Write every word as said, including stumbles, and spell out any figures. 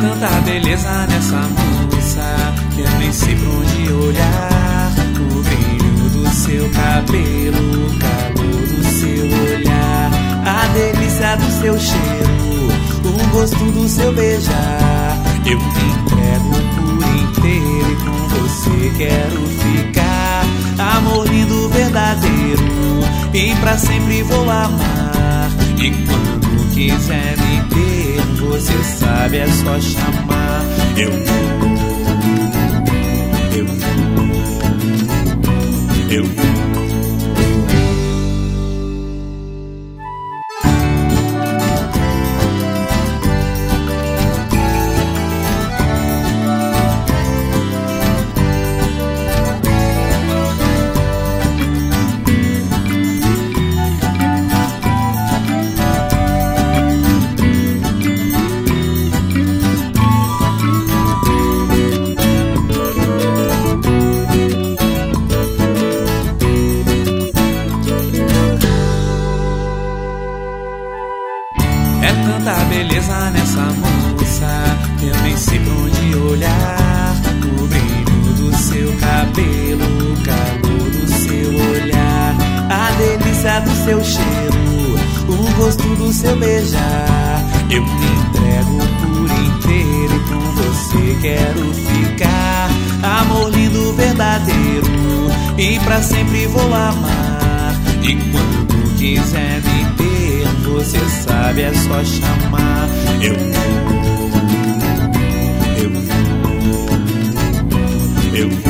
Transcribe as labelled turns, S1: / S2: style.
S1: tanta beleza nessa moça que eu nem sei pra onde olhar. O brilho do seu cabelo, o calor do seu olhar, a delícia do seu cheiro, o gosto do seu beijar. Eu me entrego por inteiro e com você quero ficar. Amor lindo, verdadeiro, e pra sempre vou amar. E quando quiser me ter, você sabe, é só chamar. Eu vou, eu vou, eu vou. É tanta beleza nessa moça que eu nem sei pra onde olhar. O brilho do seu cabelo, o calor do seu olhar, a delícia do seu cheiro, o gosto do seu beijar. Eu me entrego por inteiro e com você quero ficar. Amor lindo, verdadeiro, e pra sempre vou amar. E quando quiser me ter, você sabe, é só chamar. Eu vou, eu vou, eu vou.